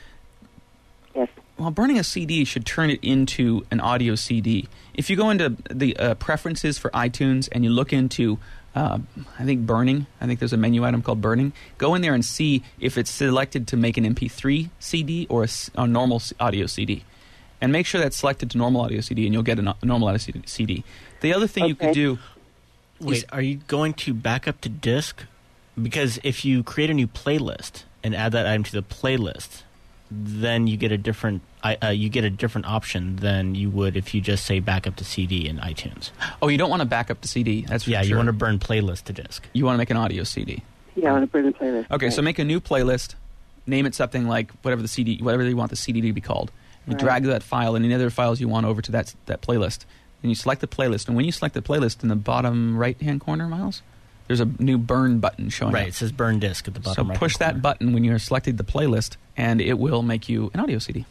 yes. Well, burning a CD should turn it into an audio CD. If you go into the preferences for iTunes and you look into, I think burning, I think there's a menu item called burning, go in there and see if it's selected to make an MP3 CD or a normal audio CD. And make sure that's selected to normal audio CD and you'll get a normal audio CD. The other thing you could do... Wait, are you going to back up to disk? Because if you create a new playlist and add that item to the playlist, then you get a different option than you would if you just say back up to CD in iTunes. Oh, you don't want to back up to CD. That's for sure. You want to burn playlist to disk. You want to make an audio CD. Yeah, I want to burn a playlist. Okay, right. So make a new playlist. Name it something like whatever you want the CD to be called. You drag that file and any other files you want over to that playlist. Then you select the playlist. And when you select the playlist in the bottom right-hand corner, Miles, there's a new burn button showing up. Right, it says burn disk at the bottom right-hand corner. So push that button when you're selecting the playlist, and it will make you an audio CD. Okay.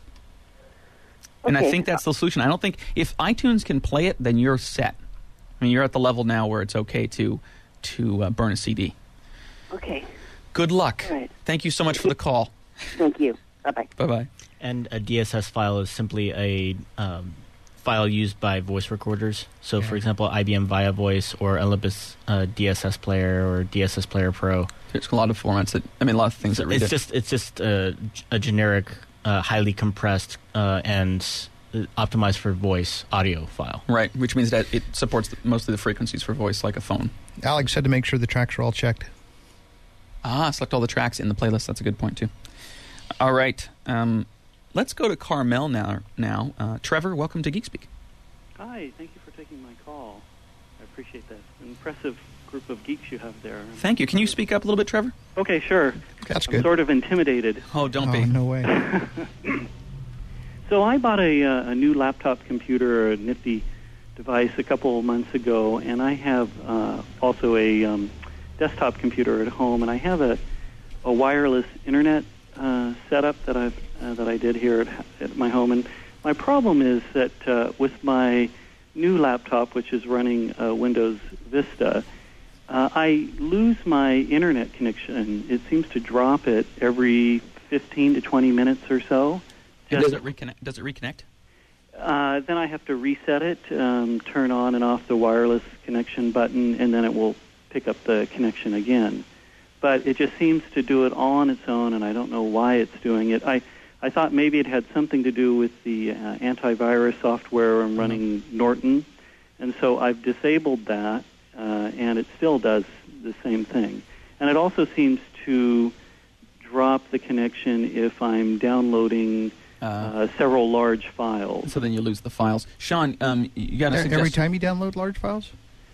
And I think that's the solution. I don't think... If iTunes can play it, then you're set. I mean, you're at the level now where it's okay to burn a CD. Okay. Good luck. All right. Thank you so much for the call. Thank you. Bye-bye. Bye-bye. And a DSS file is simply a file used by voice recorders. So, for example, IBM Via Voice or Olympus DSS Player or DSS Player Pro. There's a lot of formats a lot of things that read it. It's just a generic, highly compressed and optimized for voice audio file. Right, which means that it supports most of the frequencies for voice, like a phone. Alex said to make sure the tracks are all checked. Select all the tracks in the playlist. That's a good point, too. All right. Let's go to Carmel now. Trevor, welcome to GeekSpeak. Hi, thank you for taking my call. I appreciate that. Impressive group of geeks you have there. Thank you. Can you speak up a little bit, Trevor? Okay, sure. That's I'm good. Sort of intimidated. Oh, don't be. No way. So I bought a new laptop computer, a nifty device, a couple of months ago, and I have also a desktop computer at home, and I have a wireless internet setup that I did here at my home. And my problem is that with my new laptop, which is running Windows Vista, I lose my internet connection. It seems to drop it every 15 to 20 minutes or so. And does it reconnect? Then I have to reset it, turn on and off the wireless connection button, and then it will pick up the connection again. But it just seems to do it all on its own, and I don't know why it's doing it. I thought maybe it had something to do with the antivirus software I'm running Norton, and so I've disabled that, and it still does the same thing. And it also seems to drop the connection if I'm downloading several large files. So then you lose the files. Sean, you got to suggest... Every time you download large files?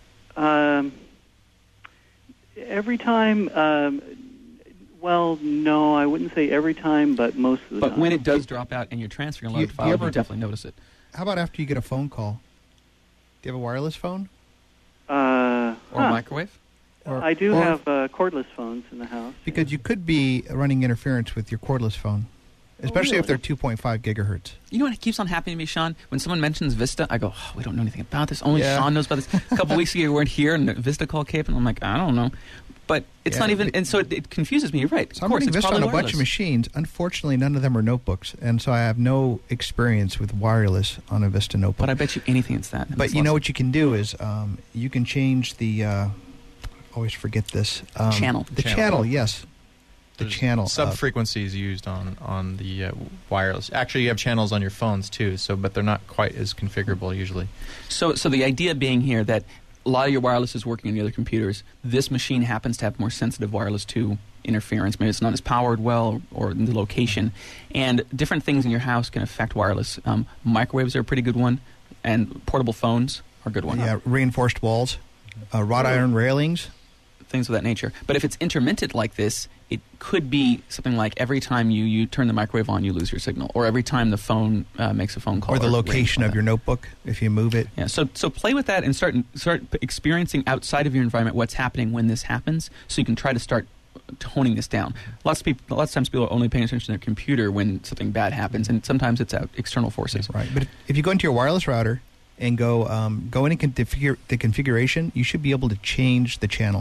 Every time, well, no, I wouldn't say every time, but most of the time. But when it does drop out and you're transferring a large file, you definitely notice it. How about after you get a phone call? Do you have a wireless phone? Or a microwave? I do have cordless phones in the house. Because you could be running interference with your cordless phone, especially if they're 2.5 gigahertz. You know what keeps on happening to me, Sean? When someone mentions Vista, I go, we don't know anything about this. Only Sean knows about this. A couple weeks ago, you weren't here, and the Vista call came, and I'm like, I don't know. But it's not even, and so it confuses me. You're right. So I'm running Vista on a bunch of machines. Unfortunately, none of them are notebooks, and so I have no experience with wireless on a Vista notebook. But I bet you anything it's that. But you know what you can do is you can change the, always forget this. Channel. The channel, yes. The channel. Sub-frequencies used on the wireless. Actually, you have channels on your phones, too, but they're not quite as configurable usually. So the idea being here that a lot of your wireless is working on the other computers. This machine happens to have more sensitive wireless to interference. Maybe it's not as powered well or in the location. And different things in your house can affect wireless. Microwaves are a pretty good one, and portable phones are a good one. Yeah, reinforced walls, wrought iron railings. Things of that nature. But if it's intermittent like this, it could be something like every time you turn the microwave on, you lose your signal, or every time the phone makes a phone call. Or the location of your notebook, if you move it. Yeah, so play with that and start experiencing outside of your environment what's happening when this happens, so you can try to start honing this down. Lots of times people are only paying attention to their computer when something bad happens, and sometimes it's external forces. Right, but if you go into your wireless router and go in and configure the configuration, you should be able to change the channel.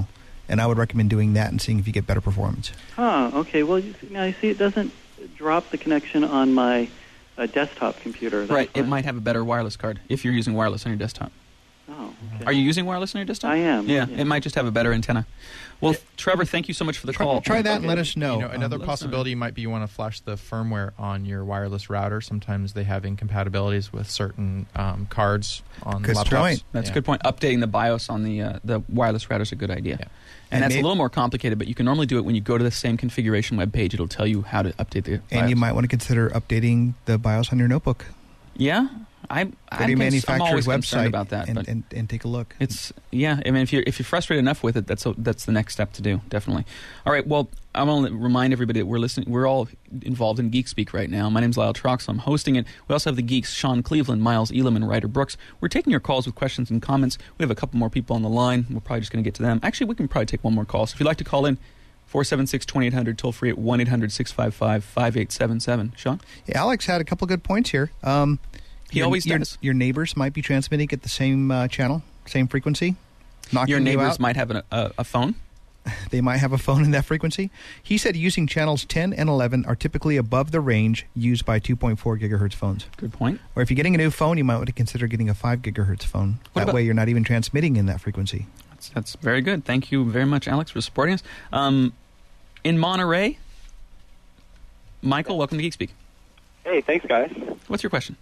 And I would recommend doing that and seeing if you get better performance. Okay. Well, now you see, it doesn't drop the connection on my desktop computer. That's right. fine. It might have a better wireless card if you're using wireless on your desktop. Oh, okay. Are you using wireless on your desktop? I am. Yeah, it might just have a better antenna. Well, Trevor, thank you so much for the call. Try that and let us know. Another possibility might be you want to flash the firmware on your wireless router. Sometimes they have incompatibilities with certain cards on laptops. Point. That's a good point. Updating the BIOS on the wireless router is a good idea. Yeah. And that's a little more complicated, but you can normally do it when you go to the same configuration web page. It'll tell you how to update the BIOS. And you might want to consider updating the BIOS on your notebook. Yeah, I'm always concerned about that. And take a look. I mean, if you're frustrated enough with it, that's the next step to do, definitely. All right, well, I want to remind everybody that we're all involved in Geek Speak right now. My name's Lyle Troxel. I'm hosting it. We also have the geeks, Sean Cleveland, Miles Elam, and Ryder Brooks. We're taking your calls with questions and comments. We have a couple more people on the line. We're probably just going to get to them. Actually, we can probably take one more call. So if you'd like to call in, 476-2800, toll free at 1-800-655-5877. Sean? Yeah, Alex had a couple good points here. He always does. Your neighbors might be transmitting at the same channel, same frequency. Your neighbors might have a phone. They might have a phone in that frequency. He said using channels 10 and 11 are typically above the range used by 2.4 gigahertz phones. Good point. Or if you're getting a new phone, you might want to consider getting a 5 gigahertz phone. That way you're not even transmitting in that frequency. That's very good. Thank you very much, Alex, for supporting us. In Monterey, Michael, welcome to GeekSpeak. Hey, thanks, guys. What's your question?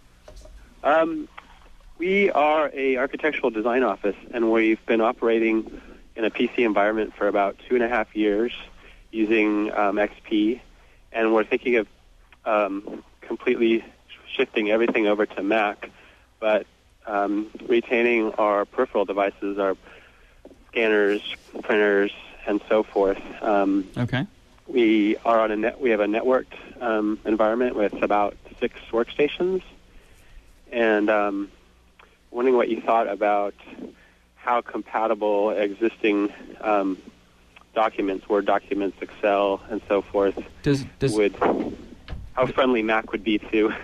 We are a architectural design office, and we've been operating in a PC environment for about 2.5 years using XP, and we're thinking of completely shifting everything over to Mac, but retaining our peripheral devices, our scanners, printers, and so forth. Okay. We are we have a networked environment with about 6 workstations, and wondering what you thought about how compatible existing documents, Word documents, Excel, and so forth, how friendly Mac would be to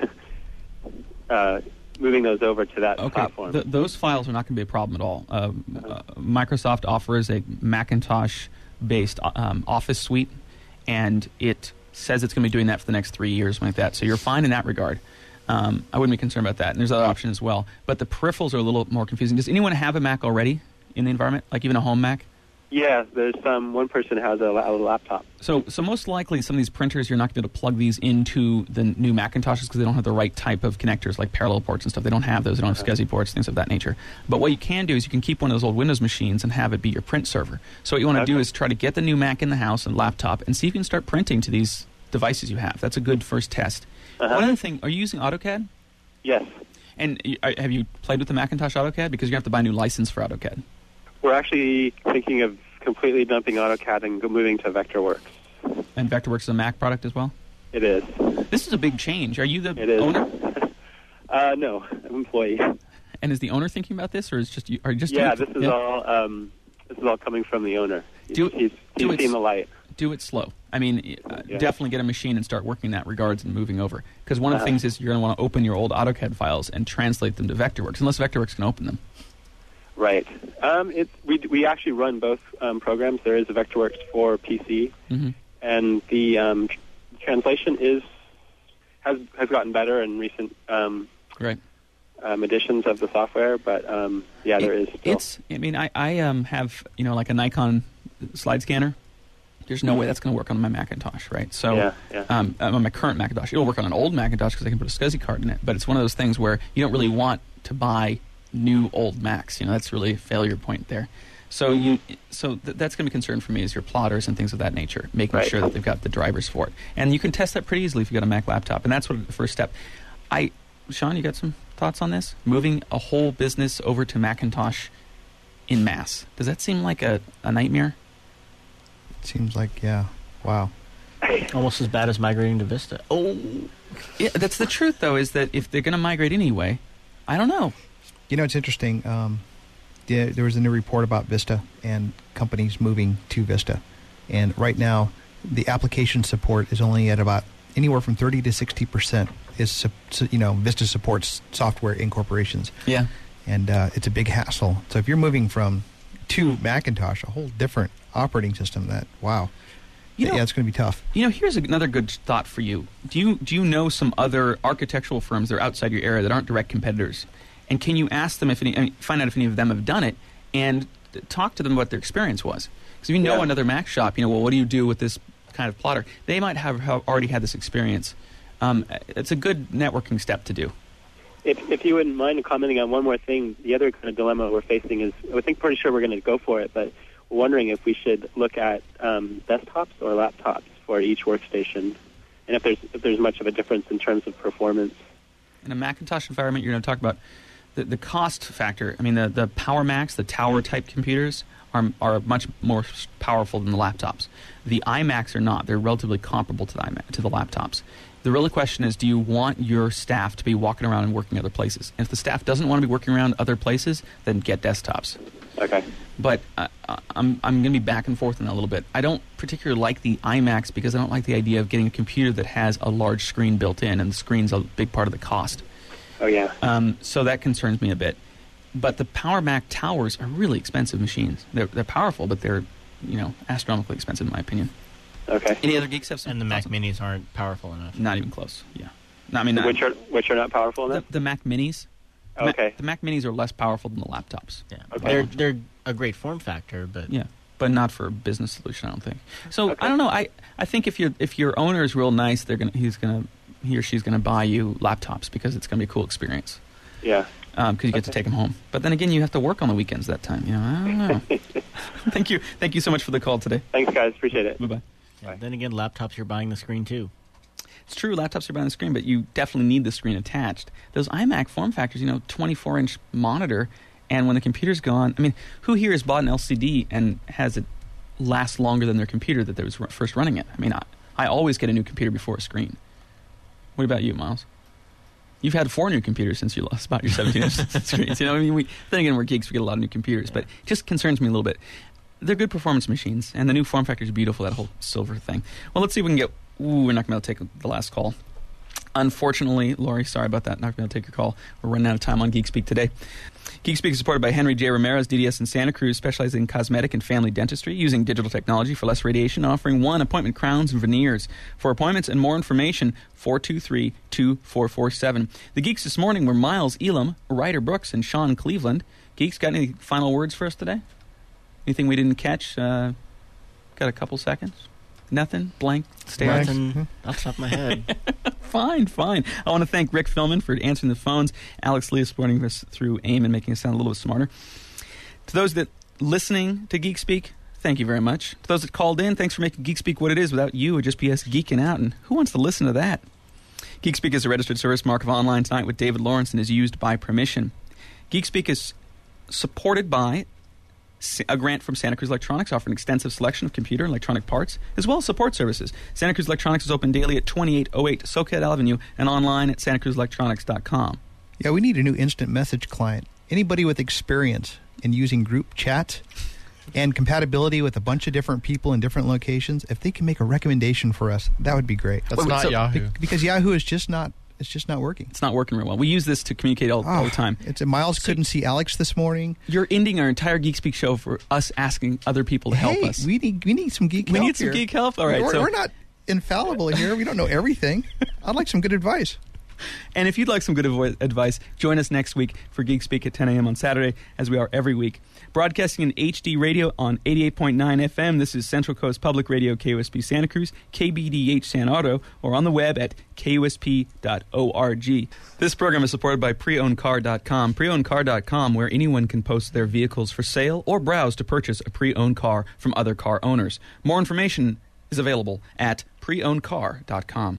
moving those over to that platform. Those files are not going to be a problem at all. Microsoft offers a Macintosh-based Office suite, and it says it's going to be doing that for the next 3 years, something like that. So you're fine in that regard. I wouldn't be concerned about that. And there's other options as well. But the peripherals are a little more confusing. Does anyone have a Mac already in the environment, like even a home Mac? Yeah, there's one person has a laptop. So most likely some of these printers, you're not going to be able to plug these into the new Macintoshes because they don't have the right type of connectors, like parallel ports and stuff. They don't have those. They don't have SCSI ports, things of that nature. But what you can do is you can keep one of those old Windows machines and have it be your print server. So what you want to do is try to get the new Mac in the house and laptop and see if you can start printing to these devices you have. That's a good first test. One other thing, are you using AutoCAD? Yes. And have you played with the Macintosh AutoCAD? Because you have to buy a new license for AutoCAD. We're actually thinking of completely dumping AutoCAD and moving to Vectorworks. And Vectorworks is a Mac product as well? It is. This is a big change. Are you the owner? No, I'm an employee. And is the owner thinking about this, or is just you? This is all coming from the owner. He's seen the light. Do it slow. I mean, definitely get a machine and start working in that regards and moving over. Because one of the things is you're going to want to open your old AutoCAD files and translate them to Vectorworks, unless Vectorworks can open them. Right. We actually run both programs. There is a Vectorworks for PC, and the translation has gotten better in recent editions of the software. But there is still. I have like a Nikon slide scanner. There's no way that's going to work on my Macintosh, right? So on my current Macintosh, it'll work on an old Macintosh because I can put a SCSI card in it. But it's one of those things where you don't really want to buy new old Macs. That's really a failure point there. So that's going to be a concern for me is your plotters and things of that nature, making sure that they've got the drivers for it. And you can test that pretty easily if you've got a Mac laptop. And that's what the first step. Sean, you got some thoughts on this? Moving a whole business over to Macintosh in mass. Does that seem like a nightmare? It seems like, wow. Almost as bad as migrating to Vista. Oh. Yeah, that's the truth, though, is that if they're going to migrate anyway, I don't know. It's interesting. There was a new report about Vista and companies moving to Vista. And right now, the application support is only at about anywhere from 30 to 60% Vista supports software in corporations. Yeah. And it's a big hassle. So if you're moving from to Macintosh, a whole different operating system. Wow. Yeah, it's going to be tough. Here's another good thought for you. Do you know some other architectural firms that are outside your area that aren't direct competitors? And can you ask them find out if any of them have done it, and talk to them about their experience was? Because if you know another Mac shop, what do you do with this kind of plotter? They might have already had this experience. It's a good networking step to do. If you wouldn't mind commenting on one more thing, the other kind of dilemma we're facing is, I think pretty sure we're going to go for it, but we're wondering if we should look at desktops or laptops for each workstation, and if there's much of a difference in terms of performance. In a Macintosh environment, you're going to talk about the cost factor. I mean, the Power Macs, the tower-type computers, are much more powerful than the laptops. The iMacs are not. They're relatively comparable to the laptops. The real question is, do you want your staff to be walking around and working other places? And if the staff doesn't want to be working around other places, then get desktops. Okay. But I'm going to be back and forth on that a little bit. I don't particularly like the iMacs because I don't like the idea of getting a computer that has a large screen built in, and the screen's a big part of the cost. Oh, yeah. So that concerns me a bit. But the Power Mac towers are really expensive machines. They're powerful, but they're astronomically expensive in my opinion. Okay. Any other geeks have some? And the Mac Minis aren't powerful enough. Not even close. Yeah. Which are not powerful enough? The Mac Minis. Okay. The Mac Minis are less powerful than the laptops. Yeah. Okay. They're a great form factor, but but not for a business solution, I don't think. So I don't know. I think if your owner is real nice, he or she's gonna buy you laptops because it's gonna be a cool experience. Yeah. Because you get to take them home. But then again, you have to work on the weekends that time. I don't know. Thank you so much for the call today. Thanks, guys. Appreciate it. Bye-bye. Yeah, then again, laptops, you're buying the screen too. It's true, laptops are buying the screen, but you definitely need the screen attached. Those iMac form factors, 24-inch monitor, and when the computer's gone, I mean, who here has bought an LCD and has it last longer than their computer that they was first running it? I mean, I always get a new computer before a screen. What about you, Miles? You've had 4 new computers since you lost about your 17-inch screens. Then again, we're geeks, we get a lot of new computers, but it just concerns me a little bit. They're good performance machines, and the new form factor is beautiful, that whole silver thing. Well, let's see if we can get... we're not going to be able to take the last call. Unfortunately, Lori, sorry about that. Not going to take your call. We're running out of time on Geek Speak today. Geek Speak is supported by Henry J. Ramirez, DDS in Santa Cruz, specializing in cosmetic and family dentistry, using digital technology for less radiation, offering one-appointment crowns and veneers. For appointments and more information, 423-2447. The Geeks this morning were Miles Elam, Ryder Brooks, and Sean Cleveland. Geeks, got any final words for us today? Anything we didn't catch? Got a couple seconds? Nothing? Blank? Stare? Nothing off the top of my head. Fine. I want to thank Rick Philman for answering the phones, Alex Lee supporting us through AIM and making us sound a little bit smarter. To those that listening to Geek Speak, thank you very much. To those that called in, thanks for making Geek Speak what it is. Without you, it would just be us geeking out, and who wants to listen to that? Geek Speak is a registered service mark of Online Tonight with David Lawrence and is used by permission. Geek Speak is supported by a grant from Santa Cruz Electronics, offering an extensive selection of computer and electronic parts, as well as support services. Santa Cruz Electronics is open daily at 2808 Soquel Avenue and online at santacruzelectronics.com. Yeah, we need a new instant message client. Anybody with experience in using group chat and compatibility with a bunch of different people in different locations, if they can make a recommendation for us, that would be great. That's not Yahoo. Because Yahoo is just not... It's just not working. It's not working real well. We use this to communicate all the time. Miles couldn't see Alex this morning. You're ending our entire Geek Speak show for us asking other people to help us. We need some geek help. We need some geek help? All right. We're not infallible here. We don't know everything. I'd like some good advice. And if you'd like some good advice, join us next week for Geek Speak at 10 a.m. on Saturday, as we are every week. Broadcasting in HD radio on 88.9 FM, this is Central Coast Public Radio, KUSP Santa Cruz, KBDH San Otto, or on the web at kusp.org. This program is supported by preownedcar.com. Preownedcar.com, where anyone can post their vehicles for sale or browse to purchase a pre-owned car from other car owners. More information is available at preownedcar.com.